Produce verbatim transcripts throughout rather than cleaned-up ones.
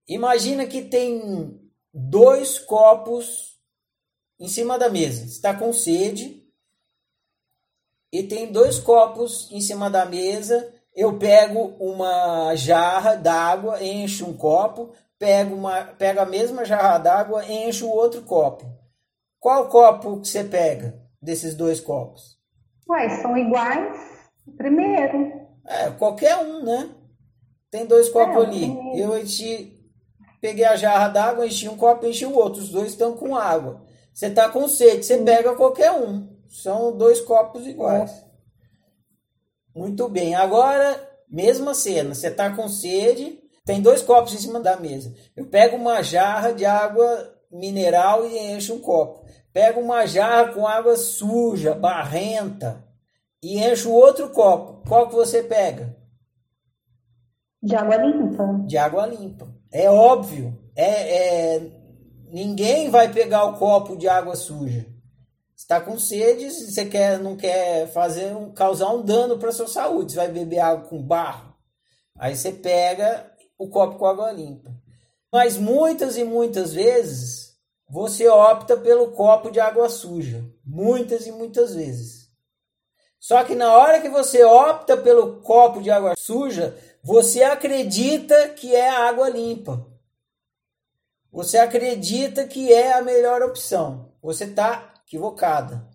Imagina que tem dois copos em cima da mesa. Você está com sede e tem dois copos em cima da mesa. Eu pego uma jarra d'água, encho um copo, pego, uma, pego a mesma jarra d'água, encho o outro copo. Qual copo que você pega desses dois copos? Ué, são iguais? Primeiro. É, qualquer um, né? Tem dois copos É, o ali. primeiro. Eu enchi, peguei a jarra d'água, enchi um copo, enchi o outro. Os dois estão com água. Você está com sede, você pega qualquer um. São dois copos iguais. Muito bem. Agora, mesma cena. Você está com sede, tem dois copos em cima da mesa. Eu pego uma jarra de água mineral e encho um copo. Pego uma jarra com água suja, barrenta, e encho outro copo. Qual que você pega? De água limpa. De água limpa. É óbvio. É, é... Ninguém vai pegar o copo de água suja. Está com sede, você quer, não quer fazer um, causar um dano para a sua saúde. Você vai beber água com barro. Aí você pega o copo com água limpa. Mas muitas e muitas vezes você opta pelo copo de água suja. Muitas e muitas vezes. Só que na hora que você opta pelo copo de água suja, você acredita que é água limpa. Você acredita que é a melhor opção. Você está equivocada.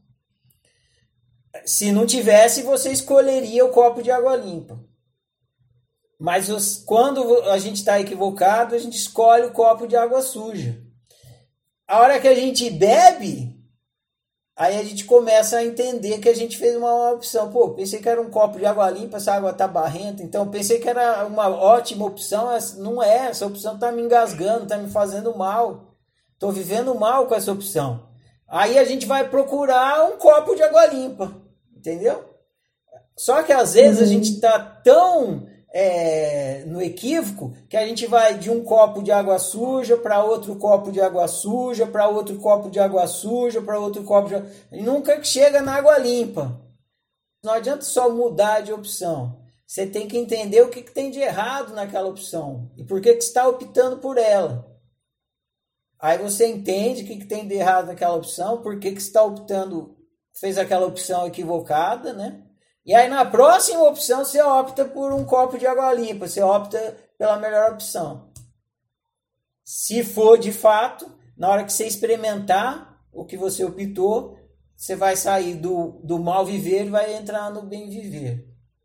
Se não tivesse, você escolheria o copo de água limpa. Mas os, quando a gente está equivocado, a gente escolhe o copo de água suja. A hora que a gente bebe, aí a gente começa a entender que a gente fez uma, uma opção. Pô, pensei que era um copo de água limpa, essa água tá barrenta. Então, pensei que era uma ótima opção. Não é, essa opção tá me engasgando, tá me fazendo mal. Tô vivendo mal com essa opção. Aí a gente vai procurar um copo de água limpa, entendeu? Só que às vezes a gente está tão é, no equívoco que a gente vai de um copo de água suja para outro copo de água suja, para outro copo de água suja, para outro copo de água... E nunca chega na água limpa. Não adianta só mudar de opção. Você tem que entender o que, que tem de errado naquela opção e por que, que você está optando por ela. Aí você entende o que, que tem de errado naquela opção, por que, que você está optando, fez aquela opção equivocada, né? E aí na próxima opção você opta por um copo de água limpa, você opta pela melhor opção. Se for de fato, na hora que você experimentar o que você optou, você vai sair do, do mal viver e vai entrar no bem viver.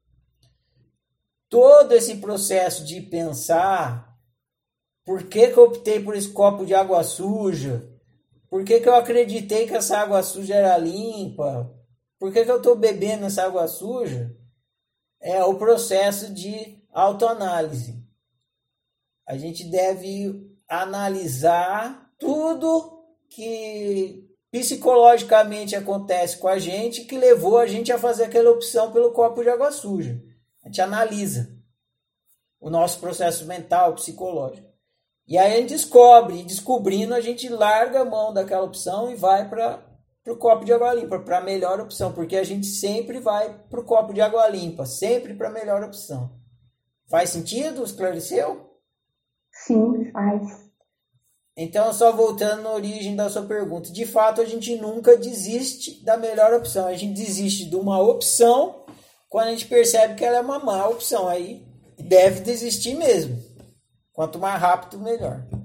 Todo esse processo de pensar... Por que, que eu optei por esse copo de água suja? Por que, que eu acreditei que essa água suja era limpa? Por que, que eu estou bebendo essa água suja? É o processo de autoanálise. A gente deve analisar tudo que psicologicamente acontece com a gente que levou a gente a fazer aquela opção pelo copo de água suja. A gente analisa o nosso processo mental, psicológico. E aí a gente descobre, e descobrindo a gente larga a mão daquela opção e vai para o copo de água limpa, para a melhor opção, porque a gente sempre vai para o copo de água limpa, sempre para a melhor opção. Faz sentido? Esclareceu? Sim, faz. Então, só voltando na origem da sua pergunta, de fato a gente nunca desiste da melhor opção, a gente desiste de uma opção quando a gente percebe que ela é uma má opção, aí deve desistir mesmo. Quanto mais rápido, melhor.